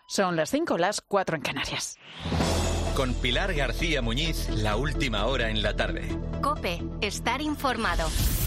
Son las 5, las 4 en Canarias. Con Pilar García Muñiz, la última hora en la tarde. COPE, estar informado.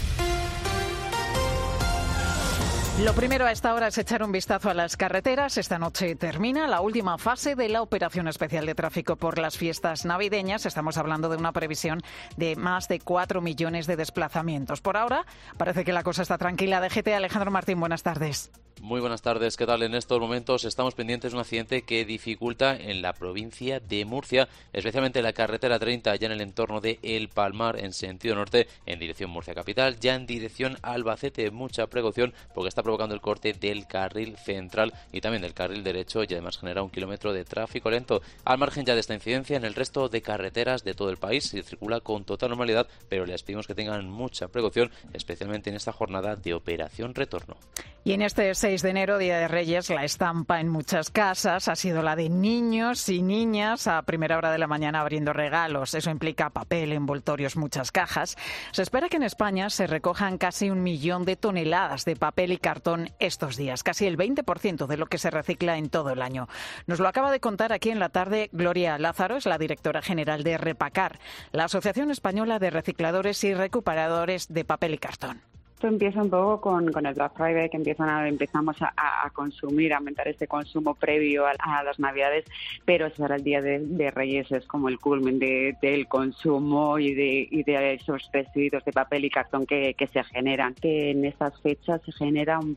Lo primero a esta hora es echar un vistazo a las carreteras. Esta noche termina la última fase de la operación especial de tráfico por las fiestas navideñas. Estamos hablando de una previsión de más de 4 millones de desplazamientos. Por ahora parece que la cosa está tranquila. DGT, Alejandro Martín, buenas tardes. Muy buenas tardes, ¿qué tal? En estos momentos estamos pendientes de un accidente que dificulta en la provincia de Murcia, especialmente la carretera 30, ya en el entorno de El Palmar, en sentido norte, en dirección Murcia Capital, ya en dirección Albacete. Mucha precaución porque está provocando el corte del carril central y también del carril derecho y además genera 1 kilómetro de tráfico lento. Al margen ya de esta incidencia, en el resto de carreteras de todo el país se circula con total normalidad, pero les pedimos que tengan mucha precaución, especialmente en esta jornada de operación retorno. Y en este 6 de enero, Día de Reyes, la estampa en muchas casas ha sido la de niños y niñas a primera hora de la mañana abriendo regalos. Eso implica papel, envoltorios, muchas cajas. Se espera que en España se recojan casi 1 millón de toneladas de papel y cartón estos días, casi el 20% de lo que se recicla en todo el año. Nos lo acaba de contar aquí en la tarde Gloria Lázaro, es la directora general de Repacar, la Asociación Española de Recicladores y Recuperadores de Papel y Cartón. Esto empieza un poco con el Black Friday, que empezamos a consumir, a aumentar este consumo previo a las Navidades, pero ahora el Día de Reyes es como el culmen del consumo y de esos residuos de papel y cartón que se generan. Que en estas fechas se genera un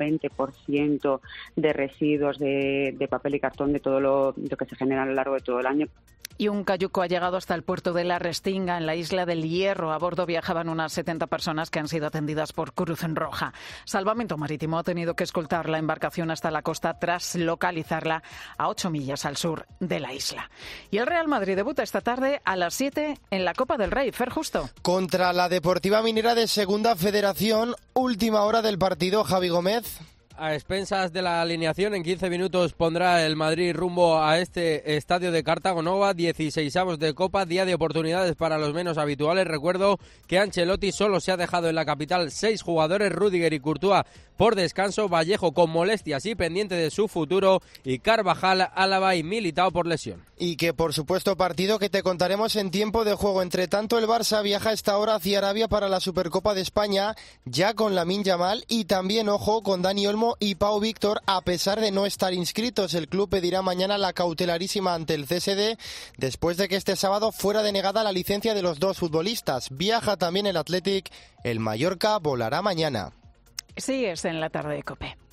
20% de residuos de papel y cartón de todo lo que se genera a lo largo de todo el año. Y un cayuco ha llegado hasta el puerto de La Restinga, en la isla del Hierro. A bordo viajaban unas 70 personas que han sido atendidas por Cruz Roja. Salvamento Marítimo ha tenido que escoltar la embarcación hasta la costa tras localizarla a 8 millas al sur de la isla. Y el Real Madrid debuta esta tarde a las 7 en la Copa del Rey. Fer Justo. Contra la Deportiva Minera de Segunda Federación, última hora del partido, Javi Gómez. A expensas de la alineación, en 15 minutos pondrá el Madrid rumbo a este estadio de Cartagonova, 16avos de Copa, día de oportunidades para los menos habituales. Recuerdo que Ancelotti solo se ha dejado en la capital 6 jugadores, Rüdiger y Courtois por descanso, Vallejo con molestias y pendiente de su futuro, y Carvajal, Álava y Militao por lesión. Y que por supuesto partido que te contaremos en tiempo de juego. Entre tanto, el Barça viaja a esta hora hacia Arabia para la Supercopa de España, ya con Lamine Yamal y también, ojo, con Dani Olmo y Pau Víctor, a pesar de no estar inscritos. El club pedirá mañana la cautelarísima ante el CSD, después de que este sábado fuera denegada la licencia de los dos futbolistas. Viaja también el Athletic, el Mallorca volará mañana. Sigues en la tarde de COPE.